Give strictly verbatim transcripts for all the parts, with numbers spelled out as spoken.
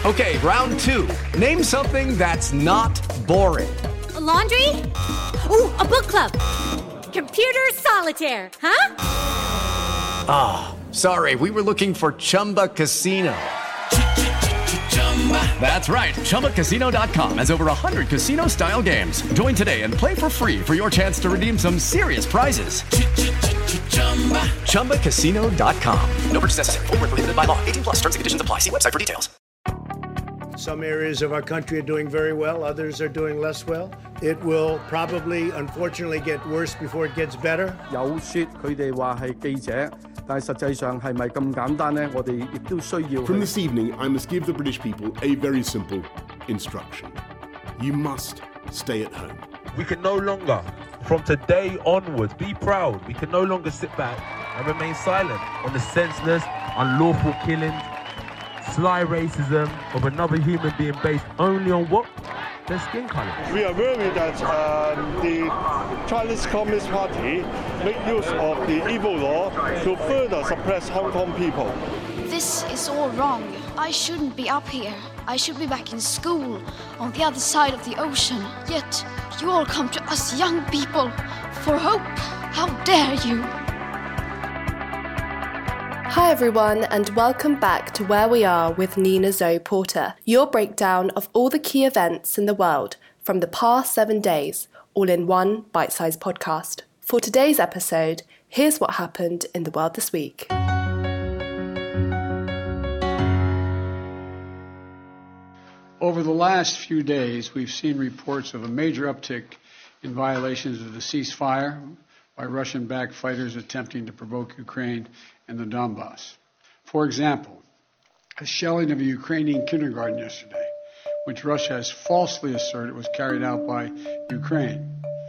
Okay, round two. Name something that's not boring. A laundry? Ooh, a book club. Computer solitaire, huh? Ah, oh, sorry, we were looking for Chumba Casino. That's right, Chumba Casino dot com has over one hundred casino-style games. Join today and play for free for your chance to redeem some serious prizes. Chumba Casino dot com. No purchase necessary. Void where prohibited by law. eighteen plus. Terms and conditions apply. See website for details. Some areas of our country are doing very well. Others are doing less well. It will probably, unfortunately, get worse before it gets better. 有說佢哋話係記者，但係實際上係咪咁簡單呢？我哋亦都需要。 From this evening, I must give the British people a very simple instruction. You must stay at home. We can no longer, from today onwards, be proud. We can no longer sit back and remain silent on the senseless, unlawful killings, sly racism of another human being based only on what? Their skin colour. We are worried that uh, the Chinese Communist Party make use of the evil law to further suppress Hong Kong people. This is all wrong. I shouldn't be up here. I should be back in school on the other side of the ocean. Yet you all come to us young people for hope. How dare you? Hi everyone, and welcome back to Where We Are with Nina Zoe Porter, your breakdown of all the key events in the world from the past seven days, all in one bite-sized podcast. For today's episode, here's what happened in the world this week. Over the last few days, we've seen reports of a major uptick in violations of the ceasefire by Russian-backed fighters attempting to provoke Ukraine and the Donbass. For example, a shelling of a Ukrainian kindergarten yesterday, which Russia has falsely asserted was carried out by Ukraine.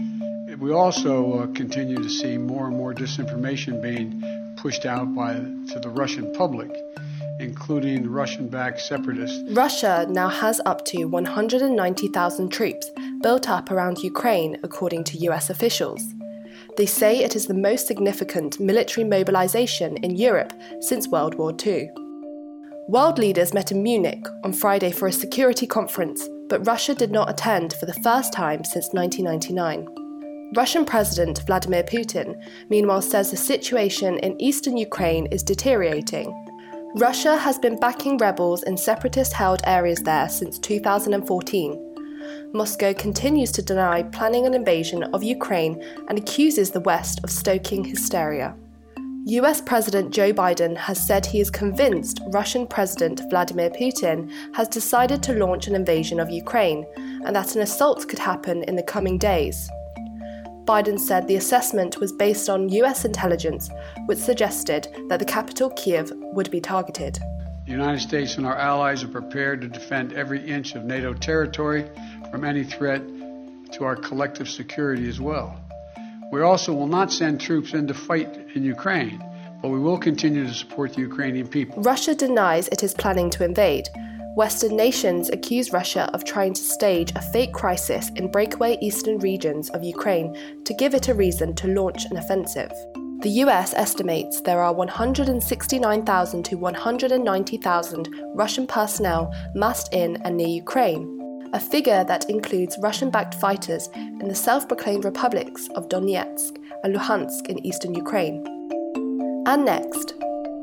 We also uh, continue to see more and more disinformation being pushed out by to the Russian public, including Russian-backed separatists. Russia now has up to one hundred ninety thousand troops built up around Ukraine, according to U S officials. They say it is the most significant military mobilization in Europe since World War Two. World leaders met in Munich on Friday for a security conference, but Russia did not attend for the first time since nineteen ninety-nine. Russian President Vladimir Putin, meanwhile, says the situation in eastern Ukraine is deteriorating. Russia has been backing rebels in separatist-held areas there since two thousand fourteen. Moscow continues to deny planning an invasion of Ukraine and accuses the West of stoking hysteria. U S President Joe Biden has said he is convinced Russian President Vladimir Putin has decided to launch an invasion of Ukraine and that an assault could happen in the coming days. Biden said the assessment was based on U S intelligence, which suggested that the capital, Kiev, would be targeted. The United States and our allies are prepared to defend every inch of NATO territory from any threat to our collective security as well. We also will not send troops in to fight in Ukraine, but we will continue to support the Ukrainian people. Russia denies it is planning to invade. Western nations accuse Russia of trying to stage a fake crisis in breakaway eastern regions of Ukraine to give it a reason to launch an offensive. The U S estimates there are one hundred sixty-nine thousand to one hundred ninety thousand Russian personnel massed in and near Ukraine, a figure that includes Russian-backed fighters in the self-proclaimed republics of Donetsk and Luhansk in eastern Ukraine. And next,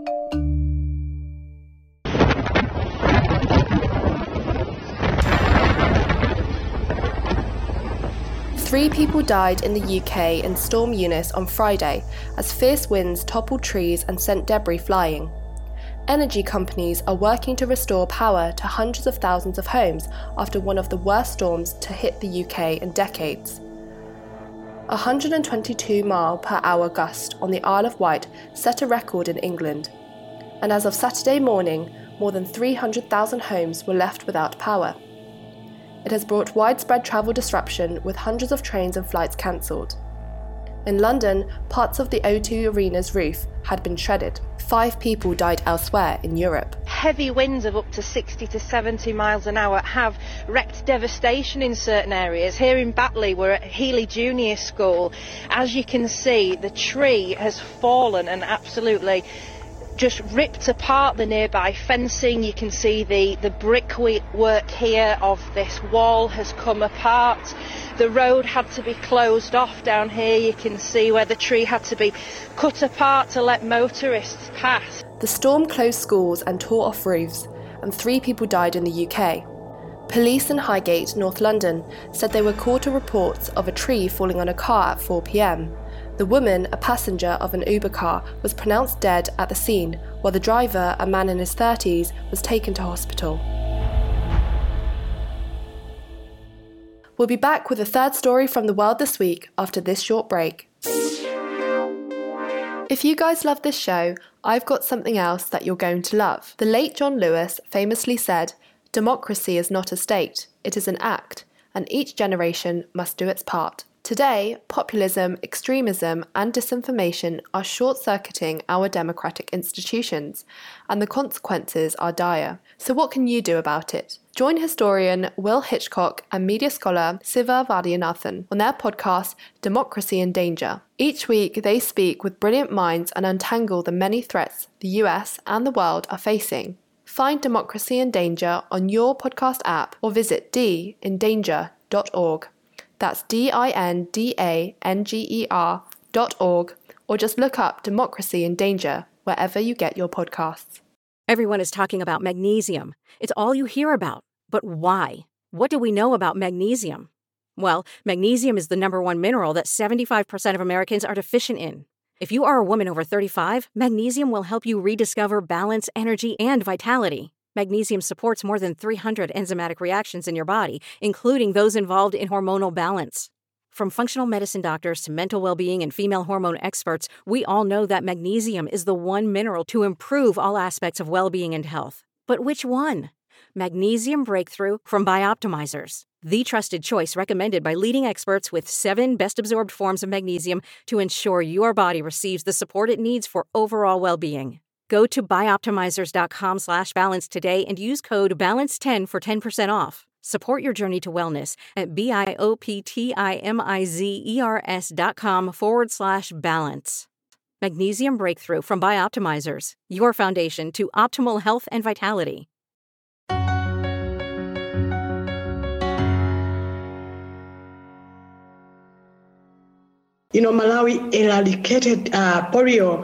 three people died in the U K in Storm Eunice on Friday as fierce winds toppled trees and sent debris flying. Energy companies are working to restore power to hundreds of thousands of homes after one of the worst storms to hit the U K in decades. A one hundred twenty-two mile per hour gust on the Isle of Wight set a record in England, and as of Saturday morning, more than three hundred thousand homes were left without power. It has brought widespread travel disruption with hundreds of trains and flights cancelled. In London, parts of the O two Arena's roof had been shredded. Five people died elsewhere in Europe. Heavy winds of up to sixty to seventy miles an hour have wreaked devastation in certain areas. Here in Batley, we're at Healy Junior School. As you can see, the tree has fallen and absolutely just ripped apart the nearby fencing. You can see the, the brickwork here of this wall has come apart. The road had to be closed off down here. You can see where the tree had to be cut apart to let motorists pass. The storm closed schools and tore off roofs, and three people died in the U K. Police in Highgate, North London, said they were called to reports of a tree falling on a car at four p m. The woman, a passenger of an Uber car, was pronounced dead at the scene, while the driver, a man in his thirties, was taken to hospital. We'll be back with a third story from the world this week after this short break. If you guys love this show, I've got something else that you're going to love. The late John Lewis famously said, "Democracy is not a state, it is an act, and each generation must do its part." Today, populism, extremism, and disinformation are short-circuiting our democratic institutions, and the consequences are dire. So what can you do about it? Join historian Will Hitchcock and media scholar Siva Vaidyanathan on their podcast, Democracy in Danger. Each week, they speak with brilliant minds and untangle the many threats the U S and the world are facing. Find Democracy in Danger on your podcast app or visit d in danger dot org. That's D I N D A N G E R dot org, or just look up Democracy in Danger wherever you get your podcasts. Everyone is talking about magnesium. It's all you hear about. But why? What do we know about magnesium? Well, magnesium is the number one mineral that seventy-five percent of Americans are deficient in. If you are a woman over thirty-five, magnesium will help you rediscover balance, energy, and vitality. Magnesium supports more than three hundred enzymatic reactions in your body, including those involved in hormonal balance. From functional medicine doctors to mental well-being and female hormone experts, we all know that magnesium is the one mineral to improve all aspects of well-being and health. But which one? Magnesium Breakthrough from Bioptimizers, the trusted choice recommended by leading experts with seven best-absorbed forms of magnesium to ensure your body receives the support it needs for overall well-being. Go to bioptimizers.com slash balance today and use code balance ten for ten percent off. Support your journey to wellness at B-I-O-P-T-I-M-I-Z-E-R-S dot com forward slash balance. Magnesium Breakthrough from Bioptimizers, your foundation to optimal health and vitality. You know, Malawi eradicated uh, polio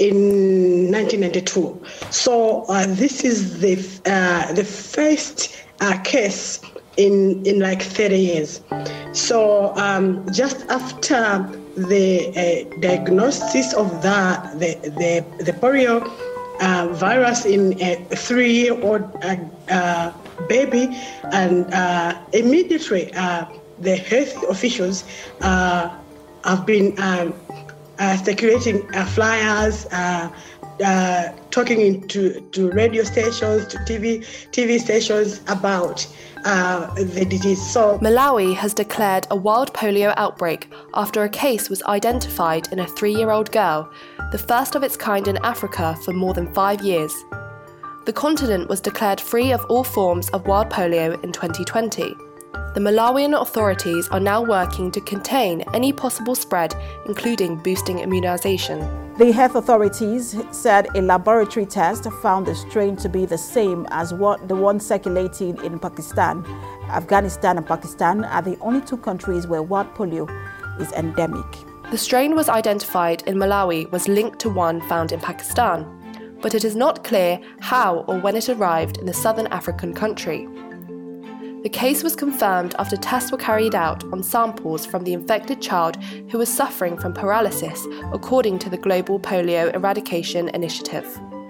in nineteen ninety-two. So uh, this is the uh, the first uh, case in in like thirty years. So um, just after the uh, diagnosis of the the the, the polio uh, virus in a three-year-old uh, uh, baby, and uh, immediately uh, the health officials Uh, I've been um, uh, circulating uh, flyers, uh, uh, talking into to radio stations, to T V T V stations about uh, the disease. So Malawi has declared a wild polio outbreak after a case was identified in a three-year-old girl, the first of its kind in Africa for more than five years. The continent was declared free of all forms of wild polio in twenty twenty. The Malawian authorities are now working to contain any possible spread, including boosting immunization. The health authorities said a laboratory test found the strain to be the same as what the one circulating in Pakistan. Afghanistan and Pakistan are the only two countries where wild polio is endemic. The strain was identified in Malawi was linked to one found in Pakistan, but it is not clear how or when it arrived in the southern African country. The case was confirmed after tests were carried out on samples from the infected child who was suffering from paralysis, according to the Global Polio Eradication Initiative.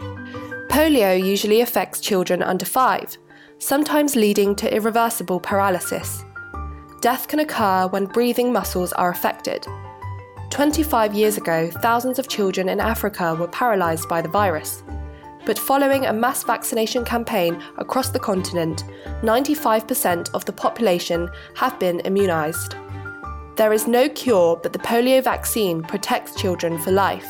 Polio usually affects children under five, sometimes leading to irreversible paralysis. Death can occur when breathing muscles are affected. twenty-five years ago, thousands of children in Africa were paralysed by the virus. But following a mass vaccination campaign across the continent, ninety-five percent of the population have been immunised. There is no cure, but the polio vaccine protects children for life.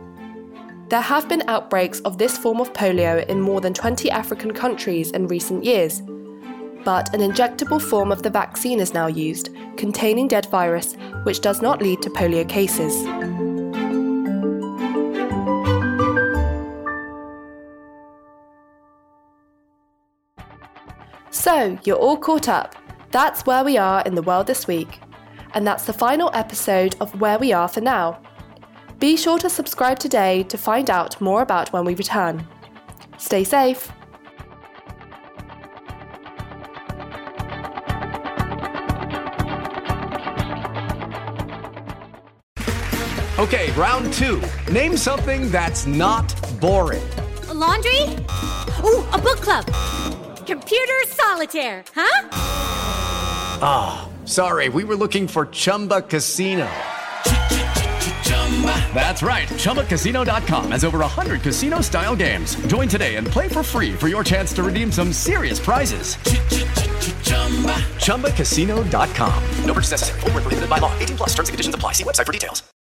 There have been outbreaks of this form of polio in more than twenty African countries in recent years, but an injectable form of the vaccine is now used, containing dead virus, which does not lead to polio cases. So, you're all caught up. That's where we are in the world this week. And that's the final episode of Where We Are for now. Be sure to subscribe today to find out more about when we return. Stay safe. Okay, round two. Name something that's not boring. A laundry? Ooh, a book club. Computer solitaire, huh? Ah, oh, sorry, we were looking for Chumba Casino. That's right, Chumba Casino dot com has over one hundred casino-style games. Join today and play for free for your chance to redeem some serious prizes. Chumba Casino dot com. No purchase necessary. Void where prohibited by law. eighteen plus terms and conditions apply. See website for details.